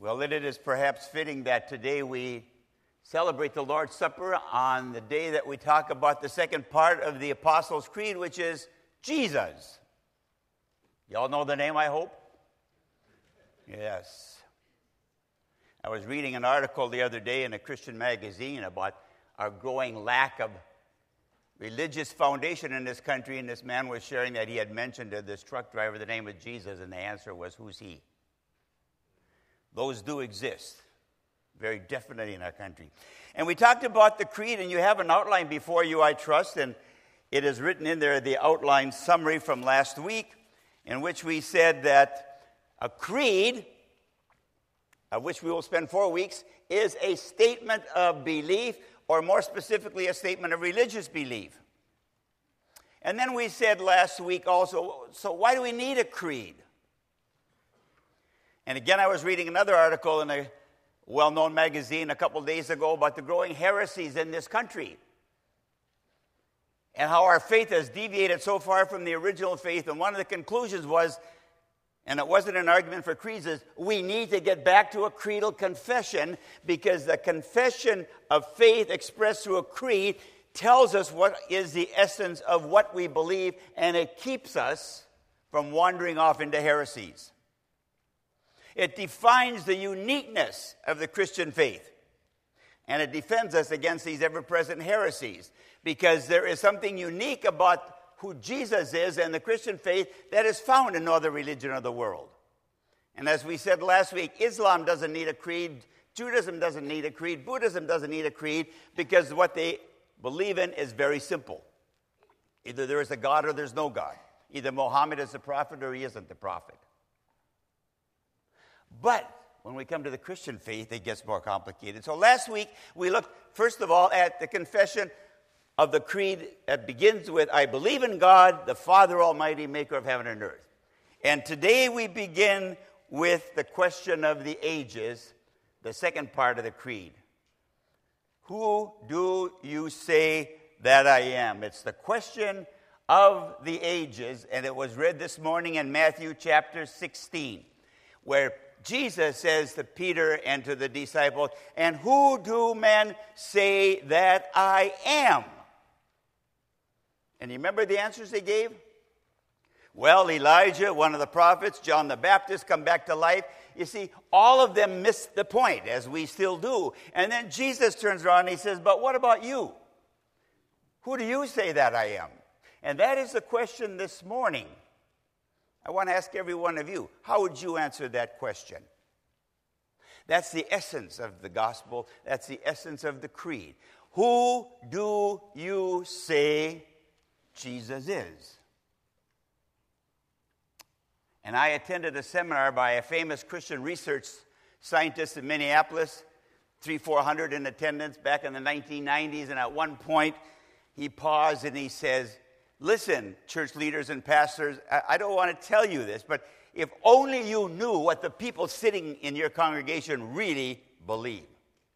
Well, it is perhaps fitting that today we celebrate the Lord's Supper on the day that we talk about the second part of the Apostles' Creed, which is Jesus. Y'all know the name, I hope? Yes. I was reading an article the other day in a Christian magazine about our growing lack of religious foundation in this country, and this man was sharing that he had mentioned to this truck driver the name of Jesus, and the answer was, who's he? Those do exist, very definitely in our country. And we talked about the creed, and you have an outline before you, I trust, and it is written in there, the outline summary from last week, in which we said that a creed, of which we will spend 4 weeks, is a statement of belief, or more specifically, a statement of religious belief. And then we said last week also, so why do we need a creed? And again, I was reading another article in a well-known magazine a couple days ago about the growing heresies in this country and how our faith has deviated so far from the original faith. And one of the conclusions was, and it wasn't an argument for creeds, is we need to get back to a creedal confession, because the confession of faith expressed through a creed tells us what is the essence of what we believe, and it keeps us from wandering off into heresies. It defines the uniqueness of the Christian faith, and it defends us against these ever-present heresies, because there is something unique about who Jesus is and the Christian faith that is found in no other religion of the world. And as we said last week, Islam doesn't need a creed, Judaism doesn't need a creed, Buddhism doesn't need a creed, because what they believe in is very simple. Either there is a God or there's no God. Either Muhammad is the prophet or he isn't the prophet. But when we come to the Christian faith, it gets more complicated. So last week, we looked, first of all, at the confession of the creed that begins with, I believe in God, the Father Almighty, maker of heaven and earth. And today we begin with the question of the ages, the second part of the creed. Who do you say that I am? It's the question of the ages, and it was read this morning in Matthew chapter 16, where Jesus says to Peter and to the disciples, and who do men say that I am? And you remember the answers they gave? Well, Elijah, one of the prophets, John the Baptist, come back to life. You see, all of them missed the point, as we still do. And then Jesus turns around and he says, but what about you? Who do you say that I am? And that is the question this morning. I want to ask every one of you, how would you answer that question? That's the essence of the gospel. That's the essence of the creed. Who do you say Jesus is? And I attended a seminar by a famous Christian research scientist in Minneapolis, 300-400 in attendance back in the 1990s. And at one point, he paused and he says, listen, church leaders and pastors, I don't want to tell you this, but if only you knew what the people sitting in your congregation really believe.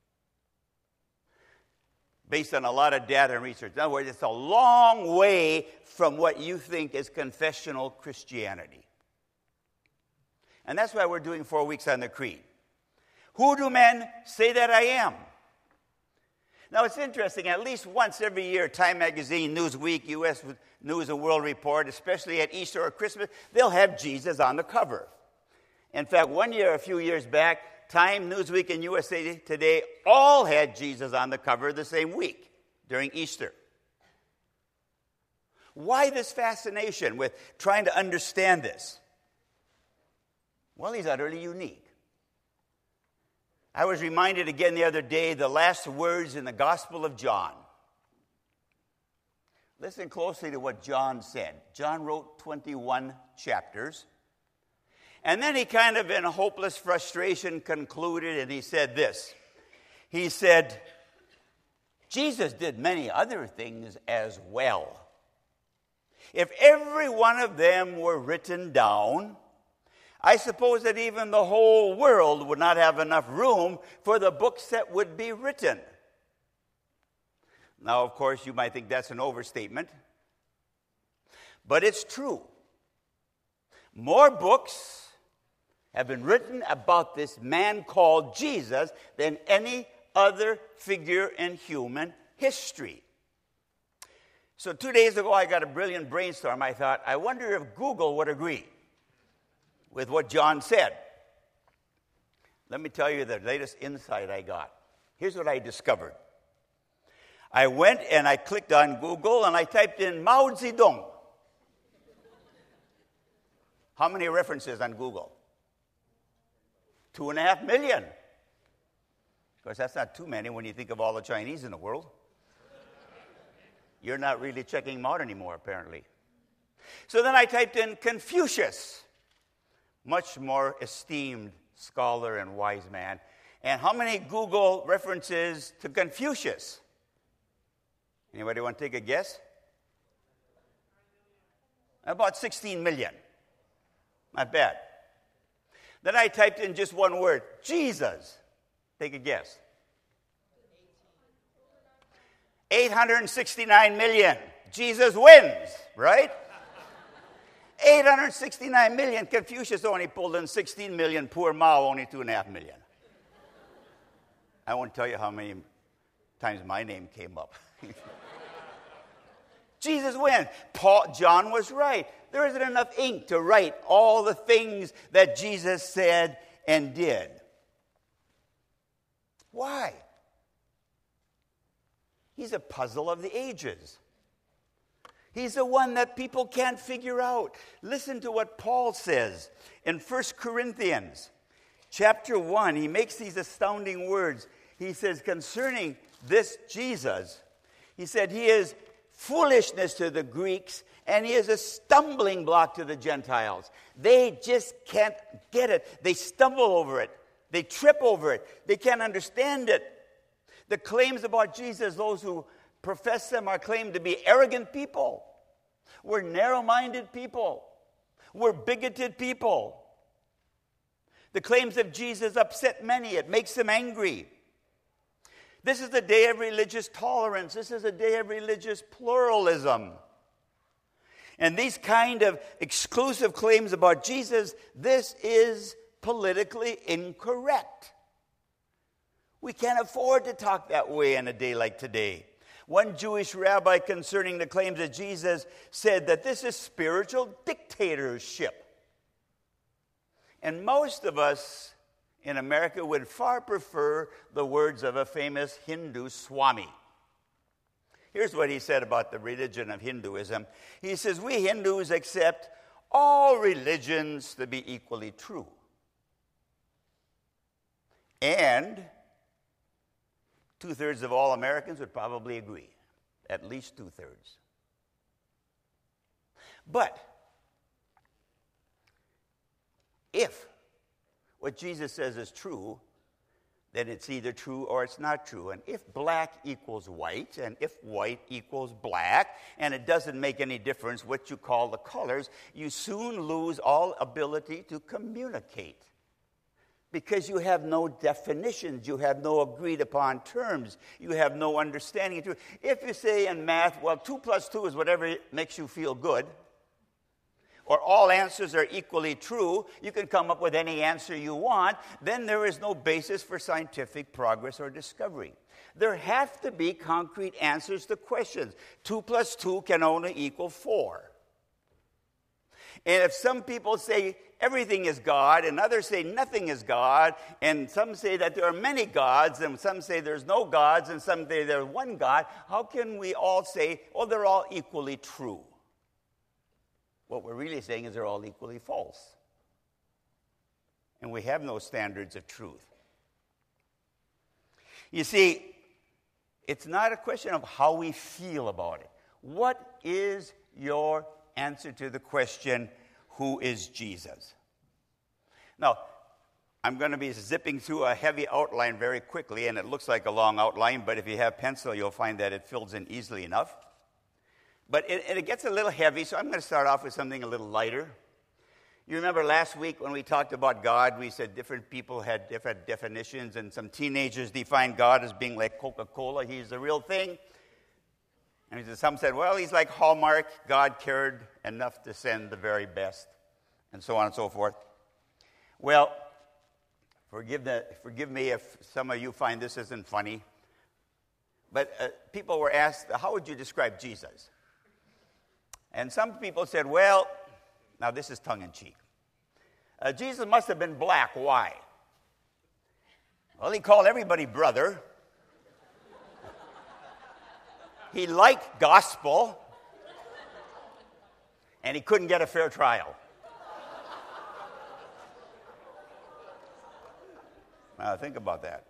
Based on a lot of data and research. In other words, it's a long way from what you think is confessional Christianity. And that's why we're doing 4 weeks on the creed. Who do men say that I am? Now, it's interesting, at least once every year, Time Magazine, Newsweek, U.S. News and World Report, especially at Easter or Christmas, they'll have Jesus on the cover. In fact, one year, a few years back, Time, Newsweek, and USA Today all had Jesus on the cover the same week during Easter. Why this fascination with trying to understand this? Well, he's utterly unique. I was reminded again the other day, the last words in the Gospel of John. Listen closely to what John said. John wrote 21 chapters. And then he kind of, in hopeless frustration, concluded, and he said this. He said, Jesus did many other things as well. If every one of them were written down, I suppose that even the whole world would not have enough room for the books that would be written. Now, of course, you might think that's an overstatement, but it's true. More books have been written about this man called Jesus than any other figure in human history. So 2 days ago, I got a brilliant brainstorm. I thought, I wonder if Google would agree with what John said. Let me tell you the latest insight I got. Here's what I discovered. I went and I clicked on Google and I typed in Mao Zedong. How many references on Google? 2.5 million. Of course, that's not too many when you think of all the Chinese in the world. You're not really checking them out anymore, apparently. So then I typed in Confucius, much more esteemed scholar and wise man. And how many Google references to Confucius? Anybody want to take a guess? About 16 million. Not bad. Then I typed in just one word, Jesus. Take a guess. 869 million. Jesus wins, right? 869 million. Confucius only pulled in 16 million. Poor Mao only 2.5 million. I won't tell you how many times my name came up. Jesus wins. John was right. There isn't enough ink to write all the things that Jesus said and did. Why? He's a puzzle of the ages. He's the one that people can't figure out. Listen to what Paul says in 1 Corinthians chapter 1. He makes these astounding words. He says, concerning this Jesus, he said, he is foolishness to the Greeks, and he is a stumbling block to the Gentiles. They just can't get it. They stumble over it. They trip over it. They can't understand it. The claims about Jesus, those who profess them are claimed to be arrogant people. We're narrow-minded people. We're bigoted people. The claims of Jesus upset many. It makes them angry. This is a day of religious tolerance. This is a day of religious pluralism. And these kind of exclusive claims about Jesus, this is politically incorrect. We can't afford to talk that way in a day like today. One Jewish rabbi concerning the claims of Jesus said that this is spiritual dictatorship. And most of us in America would far prefer the words of a famous Hindu Swami. Here's what he said about the religion of Hinduism. He says, we Hindus accept all religions to be equally true. And 2/3 of all Americans would probably agree. At least 2/3. But if what Jesus says is true, then it's either true or it's not true. And if black equals white, and if white equals black, and it doesn't make any difference what you call the colors, you soon lose all ability to communicate. Because you have no definitions, you have no agreed upon terms, you have no understanding. If you say in math, well, 2 + 2 is whatever makes you feel good, or all answers are equally true, you can come up with any answer you want, then there is no basis for scientific progress or discovery. There have to be concrete answers to questions. 2 + 2 can only equal 4. And if some people say everything is God, and others say nothing is God, and some say that there are many gods, and some say there's no gods, and some say there's one God, how can we all say, oh, they're all equally true? What we're really saying is they're all equally false. And we have no standards of truth. You see, it's not a question of how we feel about it. What is your answer to the question, who is Jesus? Now, I'm going to be zipping through a heavy outline very quickly, and it looks like a long outline, but if you have pencil, you'll find that it fills in easily enough. But it gets a little heavy, so I'm going to start off with something a little lighter. You remember last week when we talked about God, we said different people had different definitions, and some teenagers defined God as being like Coca-Cola. He's the real thing. And some said, well, he's like Hallmark. God cared enough to send the very best, and so on and so forth. Well, forgive me if some of you find this isn't funny, but people were asked, how would you describe Jesus? And some people said, well, now this is tongue-in-cheek. Jesus must have been black. Why? Well, he called everybody brother. He liked gospel. And he couldn't get a fair trial. Now, think about that.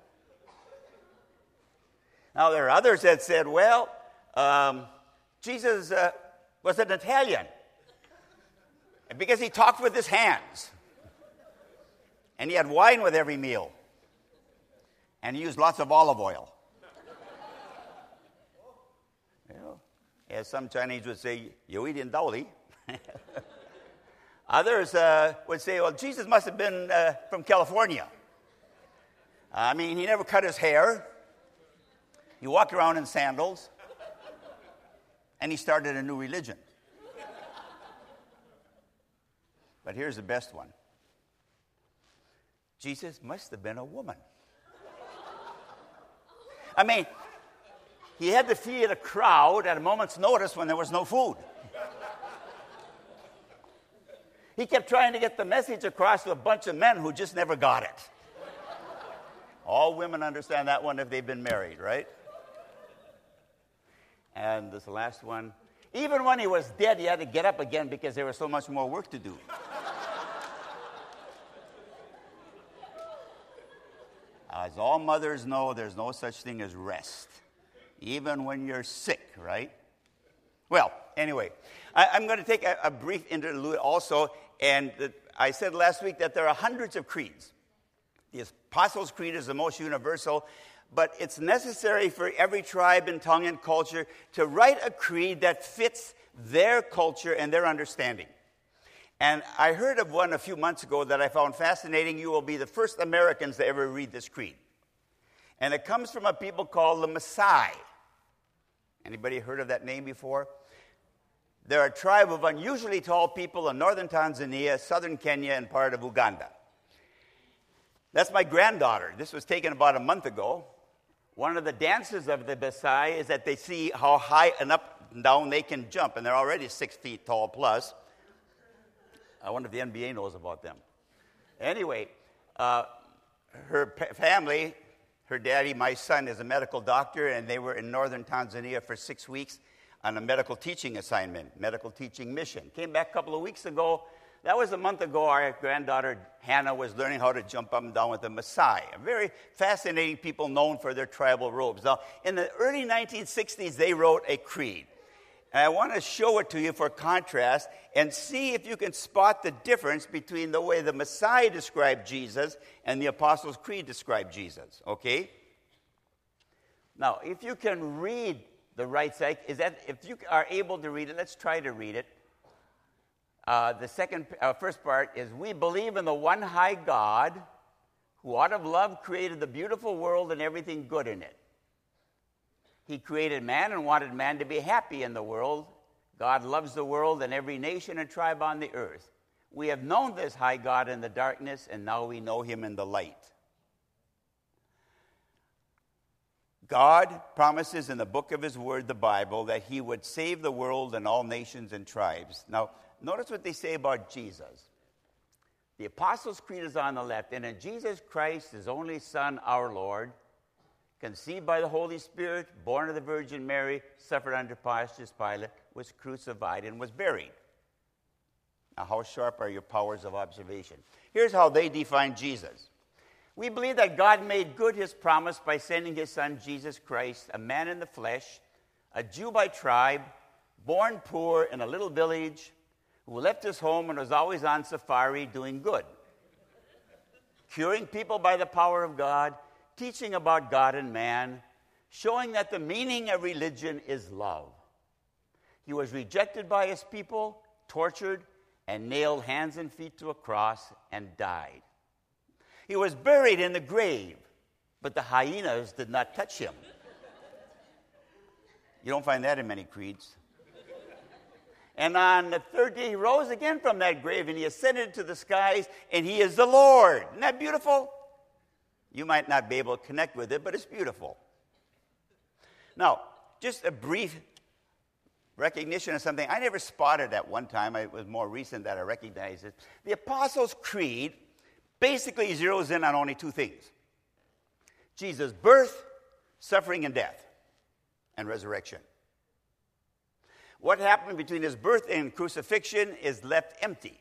Now, there are others that said, well, Jesus was an Italian because he talked with his hands. And he had wine with every meal. And he used lots of olive oil. You know, as some Chinese would say, you eat in daoli. Others would say, well, Jesus must have been from California. I mean, he never cut his hair. He walked around in sandals. And he started a new religion. But here's the best one. Jesus must have been a woman. I mean, he had to feed a crowd at a moment's notice when there was no food. He kept trying to get the message across to a bunch of men who just never got it. All women understand that one if they've been married, right? And this last one. Even when he was dead, he had to get up again because there was so much more work to do. As all mothers know, there's no such thing as rest, even when you're sick, right? Well, anyway, I'm going to take a brief interlude also, and I said last week that there are hundreds of creeds. The Apostles' Creed is the most universal, but it's necessary for every tribe and tongue and culture to write a creed that fits their culture and their understanding. And I heard of one a few months ago that I found fascinating. You will be the first Americans to ever read this creed. And it comes from a people called the Maasai. Anybody heard of that name before? They're a tribe of unusually tall people in northern Tanzania, southern Kenya, and part of Uganda. That's my granddaughter. This was taken about a month ago. One of the dances of the Maasai is that they see how high and up and down they can jump, and they're already 6 feet tall plus. I wonder if the NBA knows about them. Anyway, her family, her daddy, my son, is a medical doctor, and they were in northern Tanzania for 6 weeks on a medical teaching assignment, medical teaching mission. Came back a couple of weeks ago. That was a month ago. Our granddaughter, Hannah, was learning how to jump up and down with the Maasai, a very fascinating people known for their tribal robes. Now, in the early 1960s, they wrote a creed. And I want to show it to you for contrast and see if you can spot the difference between the way the Maasai described Jesus and the Apostles' Creed described Jesus, okay? Now, if you can read the right side, if you are able to read it, let's try to read it. The first part is, we believe in the one high God who out of love created the beautiful world and everything good in it. He created man and wanted man to be happy in the world. God loves the world and every nation and tribe on the earth. We have known this high God in the darkness, and now we know him in the light. God promises in the book of his word, the Bible, that he would save the world and all nations and tribes. Now, notice what they say about Jesus. The Apostles' Creed is on the left, and in Jesus Christ, his only Son, our Lord, conceived by the Holy Spirit, born of the Virgin Mary, suffered under Pontius Pilate, was crucified, and was buried. Now, how sharp are your powers of observation? Here's how they define Jesus. We believe that God made good his promise by sending his Son, Jesus Christ, a man in the flesh, a Jew by tribe, born poor in a little village, who left his home and was always on safari doing good, curing people by the power of God, teaching about God and man, showing that the meaning of religion is love. He was rejected by his people, tortured, and nailed hands and feet to a cross and died. He was buried in the grave, but the hyenas did not touch him. You don't find that in many creeds. And on the third day, he rose again from that grave, and he ascended to the skies, and he is the Lord. Isn't that beautiful? You might not be able to connect with it, but it's beautiful. Now, just a brief recognition of something I never spotted at one time. It was more recent that I recognized it. The Apostles' Creed basically zeroes in on only two things: Jesus' birth, suffering, and death, and resurrection. What happened between his birth and crucifixion is left empty.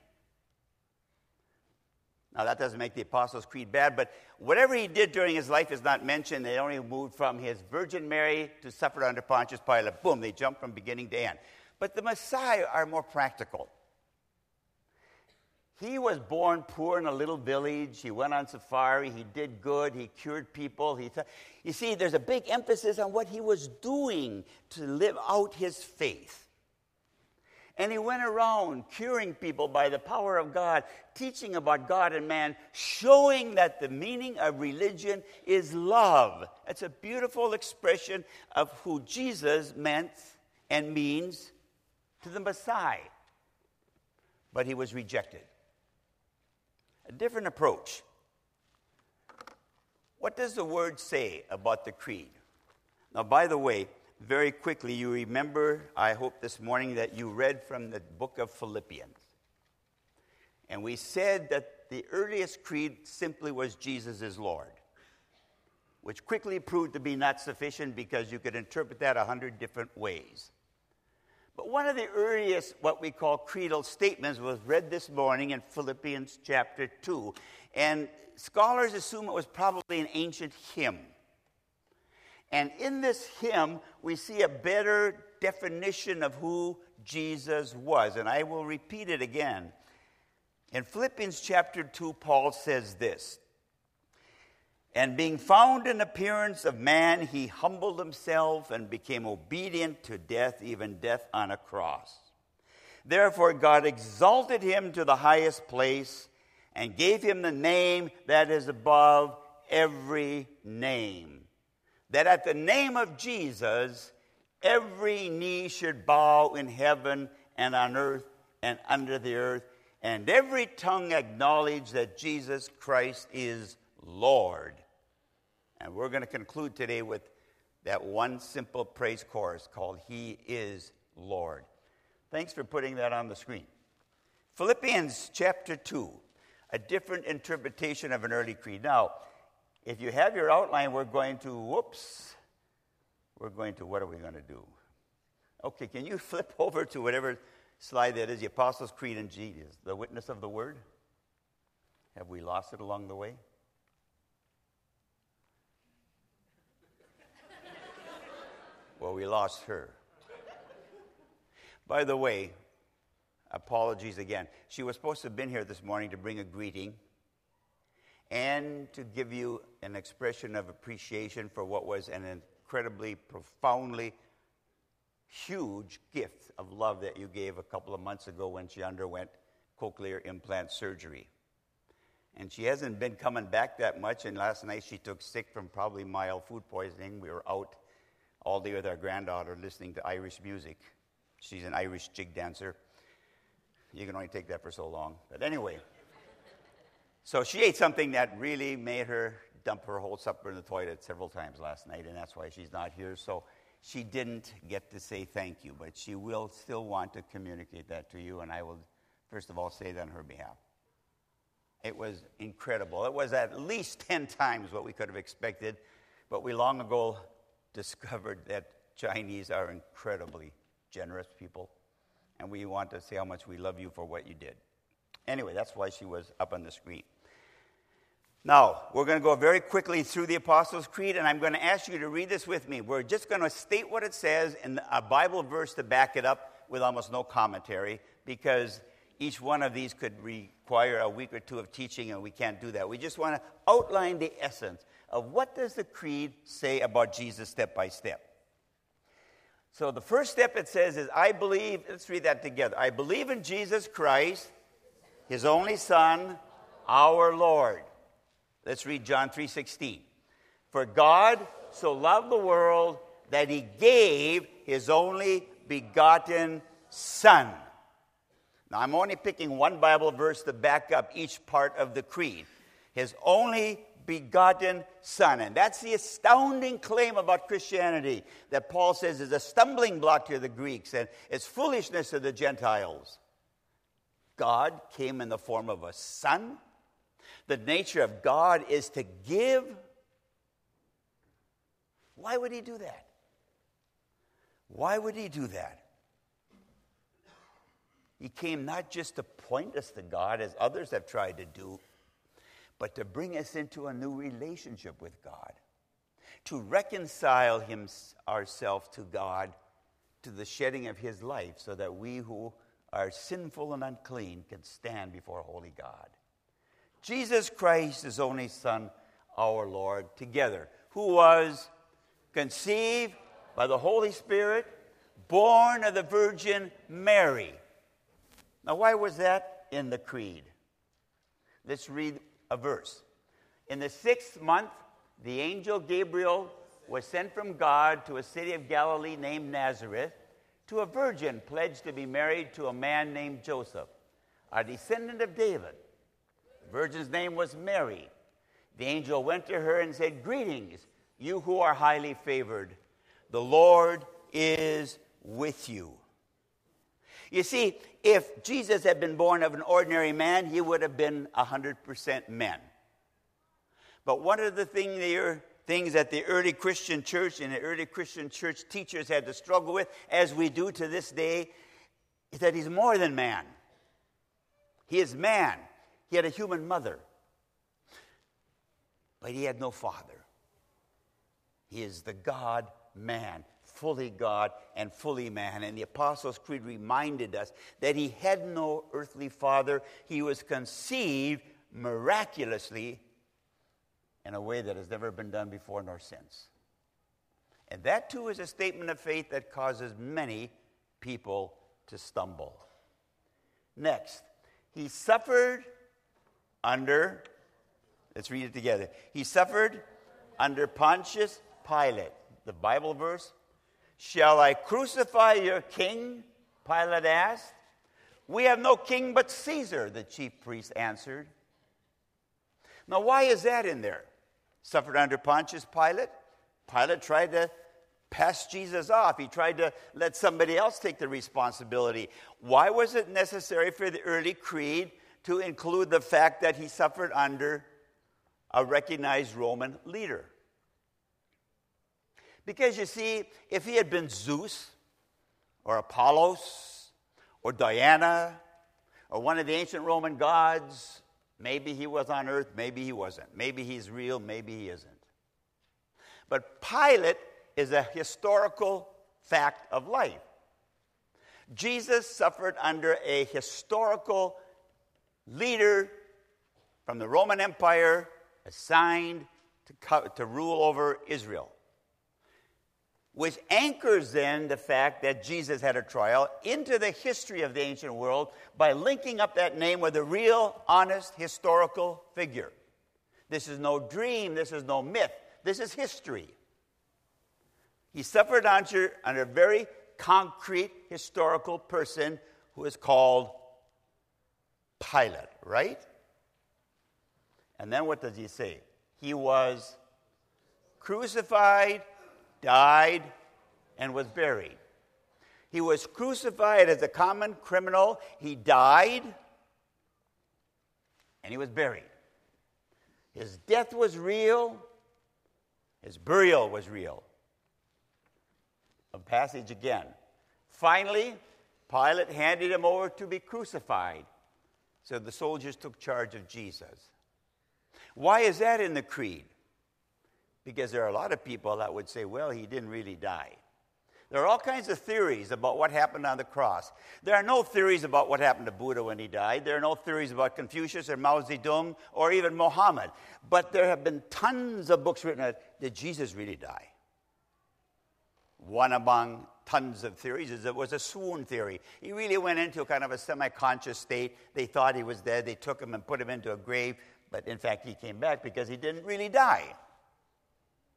Now, that doesn't make the Apostles' Creed bad, but whatever he did during his life is not mentioned. They only moved from his Virgin Mary to suffer under Pontius Pilate. Boom, they jumped from beginning to end. But the Messiah are more practical. He was born poor in a little village. He went on safari. He did good. He cured people. You see, there's a big emphasis on what he was doing to live out his faith. And he went around curing people by the power of God, teaching about God and man, showing that the meaning of religion is love. It's a beautiful expression of who Jesus meant and means to the Messiah. But he was rejected. A different approach. What does the word say about the creed? Now, by the way, very quickly, you remember, I hope this morning, that you read from the book of Philippians. And we said that the earliest creed simply was Jesus is Lord, which quickly proved to be not sufficient because you could interpret that 100 different ways. But one of the earliest, what we call creedal statements, was read this morning in Philippians chapter 2. And scholars assume it was probably an ancient hymn. And in this hymn, we see a better definition of who Jesus was. And I will repeat it again. In Philippians chapter 2, Paul says this: "And being found in appearance of man, he humbled himself and became obedient to death, even death on a cross. Therefore God exalted him to the highest place and gave him the name that is above every name, that at the name of Jesus, every knee should bow in heaven and on earth and under the earth, and every tongue acknowledge that Jesus Christ is Lord." And we're going to conclude today with that one simple praise chorus called "He is Lord." Thanks for putting that on the screen. Philippians chapter 2, a different interpretation of an early creed. Now, if you have your outline, we're going to, what are we going to do? Okay, can you flip over to whatever slide that is, the Apostles' Creed and Jesus, the witness of the Word? Have we lost it along the way? Well, we lost her. By the way, apologies again. She was supposed to have been here this morning to bring a greeting and to give you an expression of appreciation for what was an incredibly, profoundly huge gift of love that you gave a couple of months ago when she underwent cochlear implant surgery. And she hasn't been coming back that much, and last night she took sick from probably mild food poisoning. We were out all day with our granddaughter listening to Irish music. She's an Irish jig dancer. You can only take that for so long. But anyway, so she ate something that really made her dump her whole supper in the toilet several times last night, and that's why she's not here. So she didn't get to say thank you, but she will still want to communicate that to you, and I will, first of all, say that on her behalf. It was incredible. It was at least 10 times what we could have expected, but we long ago discovered that Chinese are incredibly generous people, and we want to say how much we love you for what you did. Anyway, that's why she was up on the screen. Now, we're going to go very quickly through the Apostles' Creed, and I'm going to ask you to read this with me. We're just going to state what it says and a Bible verse to back it up with almost no commentary, because each one of these could require a week or two of teaching, and we can't do that. We just want to outline the essence of what does the Creed say about Jesus step by step. So the first step it says is, I believe, let's read that together. I believe in Jesus Christ, his only Son, our Lord. Let's read John 3:16. For God so loved the world that he gave his only begotten Son. Now, I'm only picking one Bible verse to back up each part of the creed. His only begotten Son. And that's the astounding claim about Christianity that Paul says is a stumbling block to the Greeks and it's foolishness to the Gentiles. God came in the form of a Son. The nature of God is to give. Why would he do that? Why would he do that? He came not just to point us to God, as others have tried to do, but to bring us into a new relationship with God, to reconcile ourselves to God, to the shedding of his life, so that we who are sinful and unclean can stand before a holy God. Jesus Christ, his only Son, our Lord, together, who was conceived by the Holy Spirit, born of the Virgin Mary. Now, why was that in the creed? Let's read a verse. In the 6th month, the angel Gabriel was sent from God to a city of Galilee named Nazareth, to a virgin pledged to be married to a man named Joseph, a descendant of David. The virgin's name was Mary. The angel went to her and said, "Greetings, you who are highly favored. The Lord is with you." You see, if Jesus had been born of an ordinary man, he would have been 100% man. But one of the things that the early Christian church and the early Christian church teachers had to struggle with, as we do to this day, is that he's more than man. He is man. He had a human mother. But he had no father. He is the God-man, fully God and fully man. And the Apostles' Creed reminded us that he had no earthly father. He was conceived miraculously in a way that has never been done before nor since. And that too is a statement of faith that causes many people to stumble. Next, he suffered under, let's read it together. He suffered under Pontius Pilate. The Bible verse, "Shall I crucify your king?" Pilate asked. "We have no king but Caesar," the chief priest answered. Now, why is that in there? Suffered under Pontius Pilate. Pilate tried to pass Jesus off. He tried to let somebody else take the responsibility. Why was it necessary for the early creed to include the fact that he suffered under a recognized Roman leader? Because you see, if he had been Zeus or Apollos or Diana or one of the ancient Roman gods, maybe he was on earth, maybe he wasn't. Maybe he's real, maybe he isn't. But Pilate is a historical fact of life. Jesus suffered under a historical leader from the Roman Empire assigned to rule over Israel, which anchors then the fact that Jesus had a trial into the history of the ancient world by linking up that name with a real, honest, historical figure. This is no dream. This is no myth. This is history. He suffered under a very concrete historical person who is called Pilate, right? And then what does he say? He was crucified, died, and was buried. He was crucified as a common criminal. He died, and he was buried. His death was real. His burial was real. A passage again. Finally, Pilate handed him over to be crucified. So the soldiers took charge of Jesus. Why is that in the creed? Because there are a lot of people that would say, well, he didn't really die. There are all kinds of theories about what happened on the cross. There are no theories about what happened to Buddha when he died. There are no theories about Confucius or Mao Zedong or even Muhammad. But there have been tons of books written on, did Jesus really die? One among tons of theories is it was a swoon theory. He really went into kind of a semi-conscious state. They thought he was dead. They took him and put him into a grave. But in fact, he came back because he didn't really die.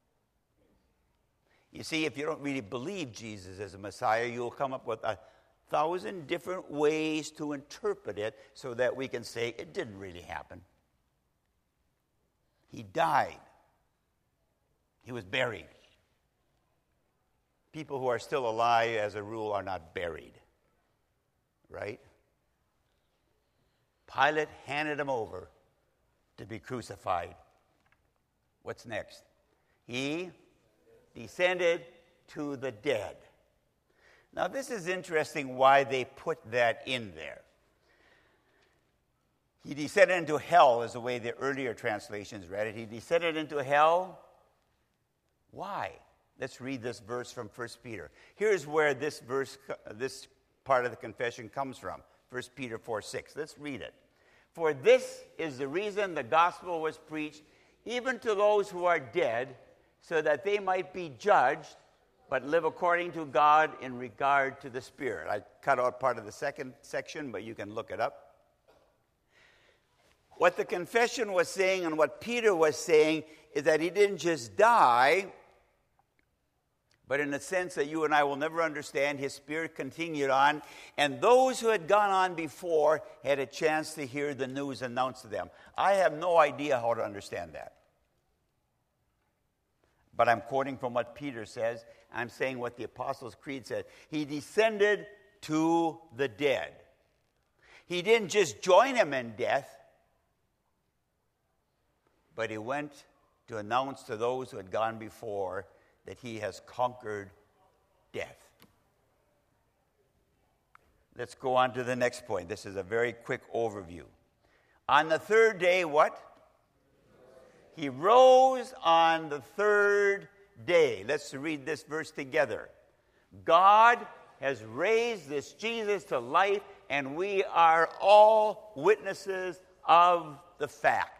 You see, if you don't really believe Jesus is a Messiah, you'll come up with 1,000 different ways to interpret it so that we can say it didn't really happen. He died. He was buried. People who are still alive, as a rule, are not buried. Right? Pilate handed him over to be crucified. What's next? He descended to the dead. Now, this is interesting why they put that in there. He descended into hell is the way the earlier translations read it. He descended into hell. Why? Let's read this verse from 1 Peter. Here's where this part of the confession comes from. 1 Peter 4:6. Let's read it. For this is the reason the gospel was preached, even to those who are dead, so that they might be judged, but live according to God in regard to the Spirit. I cut out part of the second section, but you can look it up. What the confession was saying and what Peter was saying is that he didn't just die, but in a sense that you and I will never understand, his spirit continued on, and those who had gone on before had a chance to hear the news announced to them. I have no idea how to understand that. But I'm quoting from what Peter says. I'm saying what the Apostles' Creed said. He descended to the dead. He didn't just join him in death, but he went to announce to those who had gone before that he has conquered death. Let's go on to the next point. This is a very quick overview. On the third day, what? He rose on the third day. Let's read this verse together. God has raised this Jesus to life, and we are all witnesses of the fact.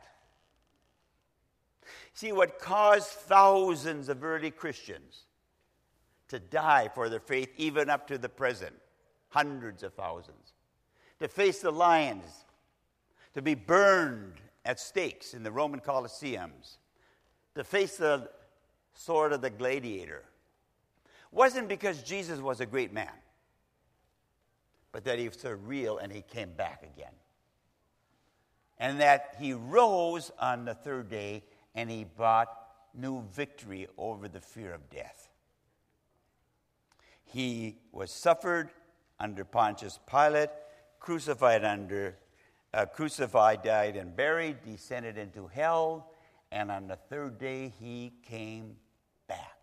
See, what caused thousands of early Christians to die for their faith, even up to the present, hundreds of thousands, to face the lions, to be burned at stakes in the Roman Colosseums, to face the sword of the gladiator, wasn't because Jesus was a great man, but that he was so real and he came back again. And that he rose on the third day and he brought new victory over the fear of death. He was suffered under Pontius Pilate, crucified, died, and buried, descended into hell, and on the third day he came back.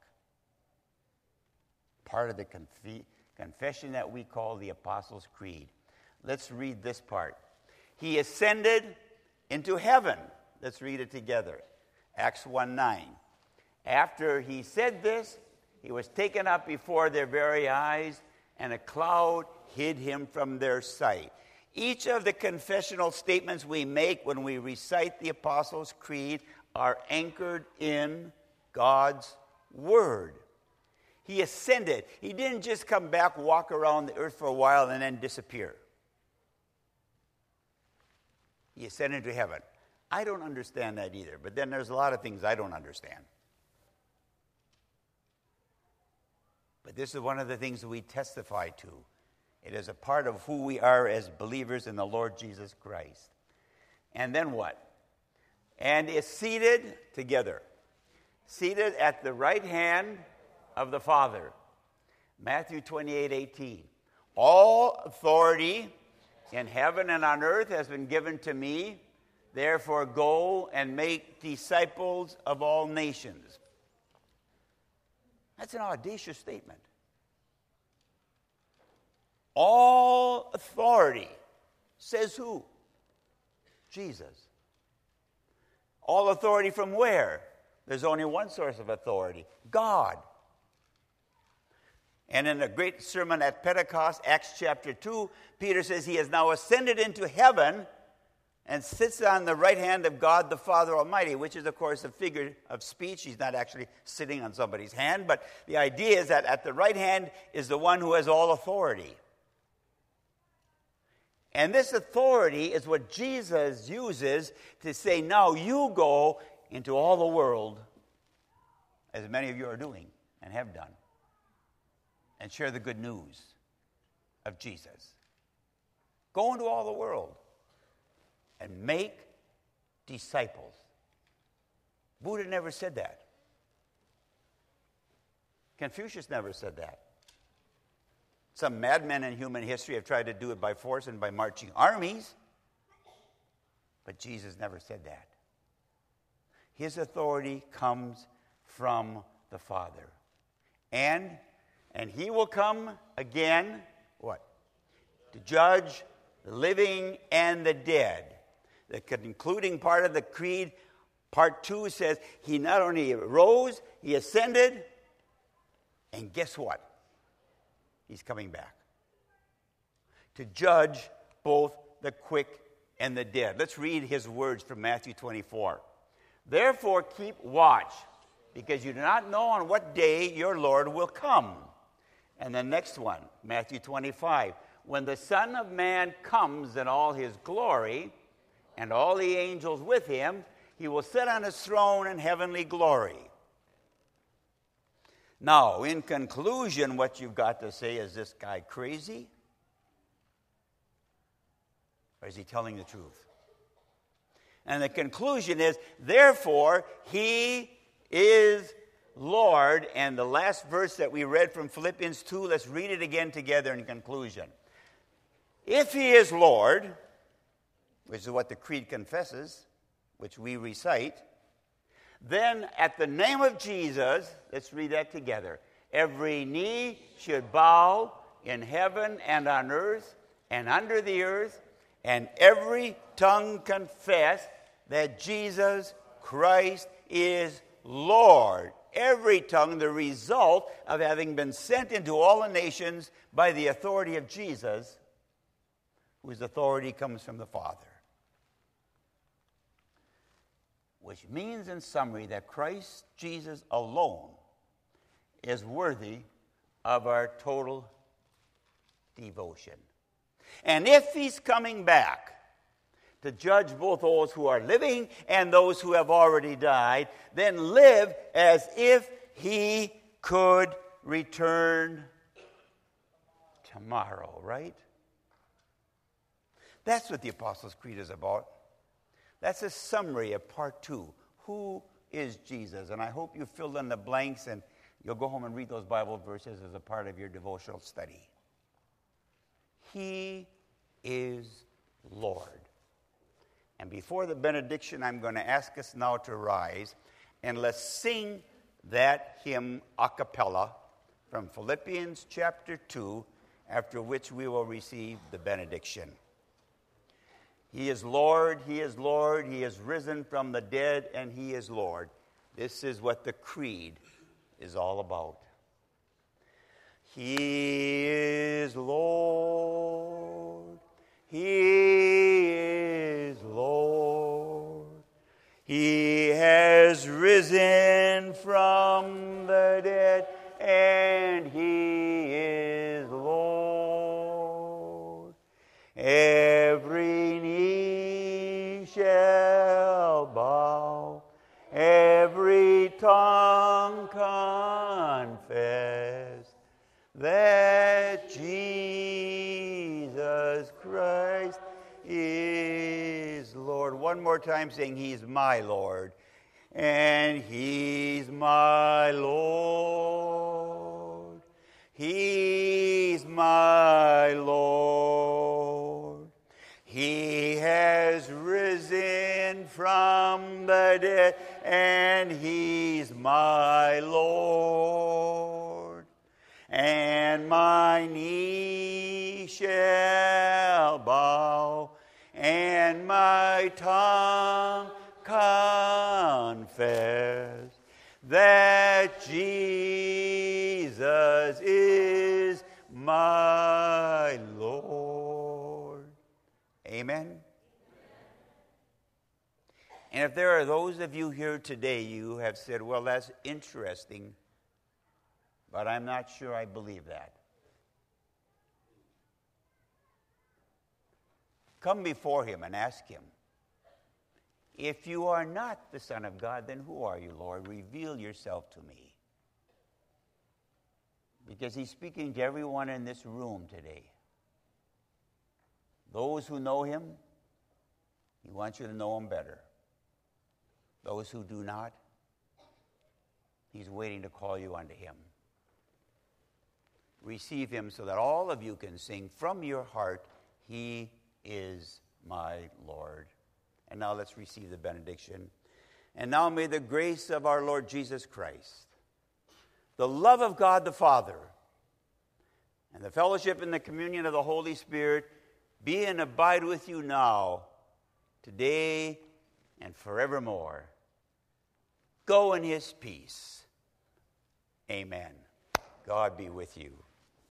Part of the confession that we call the Apostles' Creed. Let's read this part. He ascended into heaven. Let's read it together. Acts 1:9. After he said this, he was taken up before their very eyes, and a cloud hid him from their sight. Each of the confessional statements we make when we recite the Apostles' Creed are anchored in God's Word. He ascended. He didn't just come back, walk around the earth for a while, and then disappear. He ascended to heaven. I don't understand that either, but then there's a lot of things I don't understand. But this is one of the things that we testify to. It is a part of who we are as believers in the Lord Jesus Christ. And then what? And is seated together. Seated at the right hand of the Father. Matthew 28:18. All authority in heaven and on earth has been given to me. Therefore, go and make disciples of all nations. That's an audacious statement. All authority, says who? Jesus. All authority from where? There's only one source of authority, God. And in a great sermon at Pentecost, Acts chapter 2, Peter says he has now ascended into heaven and sits on the right hand of God the Father Almighty, which is, of course, a figure of speech. He's not actually sitting on somebody's hand, but the idea is that at the right hand is the one who has all authority. And this authority is what Jesus uses to say, now you go into all the world, as many of you are doing and have done, and share the good news. of Jesus. Go into all the world and make disciples. Buddha never said that. Confucius never said that. Some madmen in human history have tried to do it by force and by marching armies, but Jesus never said that. His authority comes from the Father. And he will come again, what? To judge the living and the dead. The concluding part of the creed, part 2, says he not only rose, he ascended, and guess what? He's coming back to judge both the quick and the dead. Let's read his words from Matthew 24. Therefore keep watch, because you do not know on what day your Lord will come. And the next one, Matthew 25. When the Son of Man comes in all his glory, and all the angels with him, he will sit on his throne in heavenly glory. Now, in conclusion, what you've got to say, is this guy crazy? Or is he telling the truth? And the conclusion is, therefore, he is Lord. And the last verse that we read from Philippians 2, let's read it again together in conclusion. If he is Lord, which is what the creed confesses, which we recite, then at the name of Jesus, let's read that together, every knee should bow in heaven and on earth and under the earth, and every tongue confess that Jesus Christ is Lord. Every tongue, the result of having been sent into all the nations by the authority of Jesus, whose authority comes from the Father. Which means, in summary, that Christ Jesus alone is worthy of our total devotion. And if he's coming back to judge both those who are living and those who have already died, then live as if he could return tomorrow, right? That's what the Apostles' Creed is about. That's a summary of part 2. Who is Jesus? And I hope you filled in the blanks and you'll go home and read those Bible verses as a part of your devotional study. He is Lord. And before the benediction, I'm going to ask us now to rise and let's sing that hymn a cappella from Philippians chapter 2, after which we will receive the benediction. He is Lord, he is Lord, he is risen from the dead, and he is Lord. This is what the creed is all about. He is Lord, he is Lord. He has risen from the dead, and he is Lord. Every knee shall bow, every tongue confess that Jesus Christ is Lord. One more time saying, he's my Lord, and he's my Lord. He's my Lord. He has risen from the dead, and he's my Lord. And my knee shall bow, and my tongue confess that Jesus is my Lord. Amen. And if there are those of you here today, you have said, well, that's interesting, but I'm not sure I believe that. Come before him and ask him, if you are not the Son of God, then who are you, Lord? Reveal yourself to me. Because he's speaking to everyone in this room today. Those who know him, he wants you to know him better. Those who do not, he's waiting to call you unto him. Receive him so that all of you can sing from your heart, he is my Lord. And now let's receive the benediction. And now may the grace of our Lord Jesus Christ, the love of God the Father, and the fellowship and the communion of the Holy Spirit be and abide with you now, today, and forevermore. Go in his peace. Amen. God be with you.